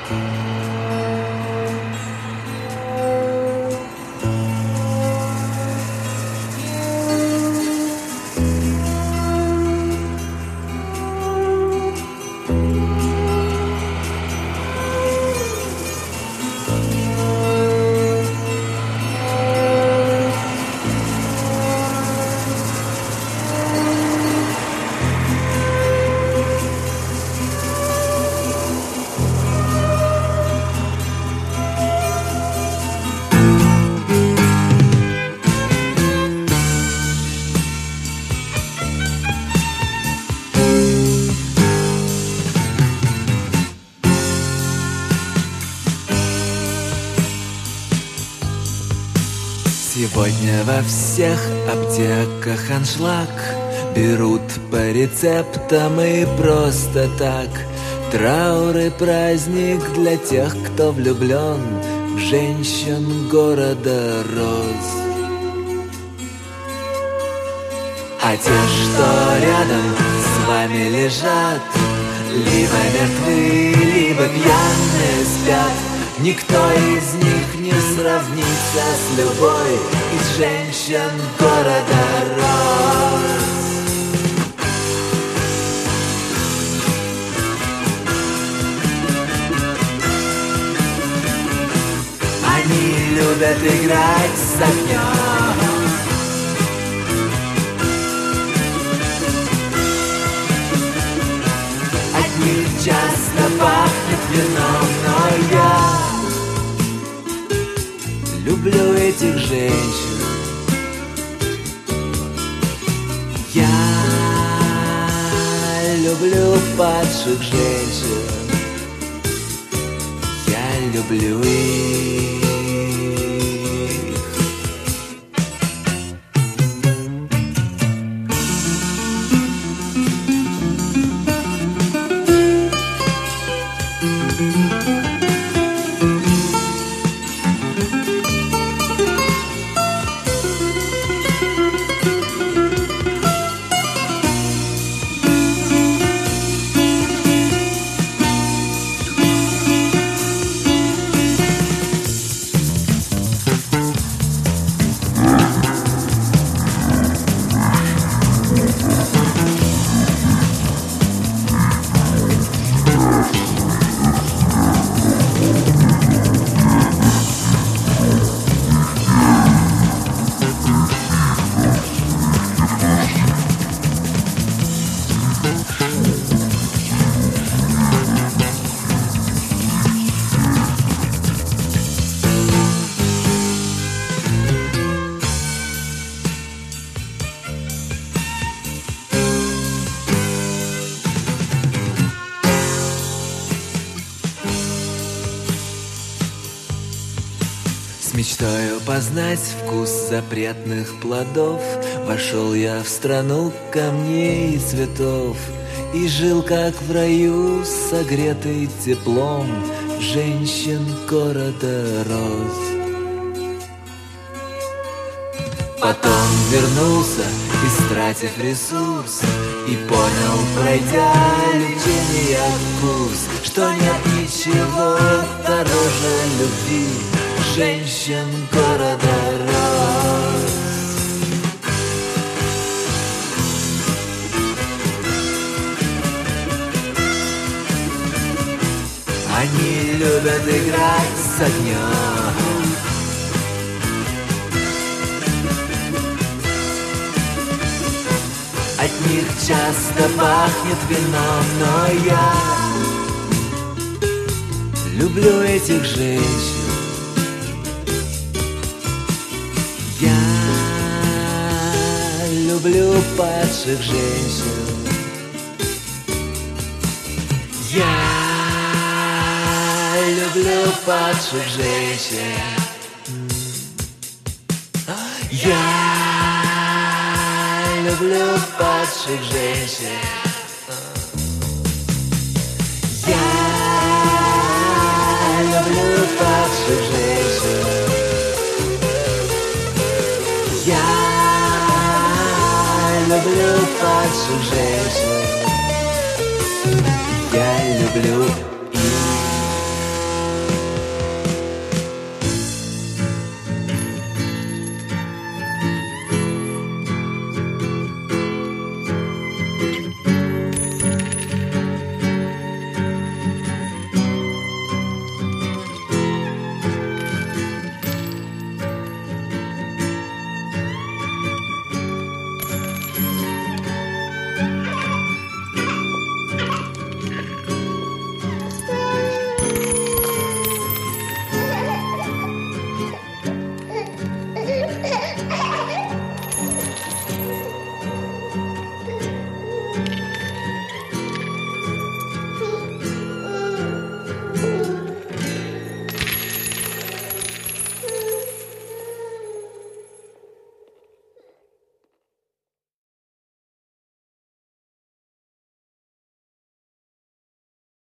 Сегодня во всех аптеках аншлаг. Берут по рецептам и просто так. Траур и праздник для тех, кто влюблен в женщин города роз. А те, что рядом с вами лежат, либо мертвы, либо пьяные спят. Никто из них не сравнится с любой из женщин города роз. Они любят играть с огнем. От них часто пахнет вином, но я люблю этих женщин. Я люблю падших женщин. Я люблю их. С мечтою познать вкус запретных плодов вошел я в страну камней и цветов и жил как в раю, согретый теплом женщин города роз. Потом вернулся, истратив ресурс, и понял, пройдя лечение курс, что нет ничего дороже любви женщин города роз. Они любят играть с огнем. От них часто пахнет вином, но я люблю этих женщин. Я люблю падших женщин. Я люблю падших женщин. Я люблю падших женщин. Я люблю падших женщин. Я люблю падших женщин. Я люблю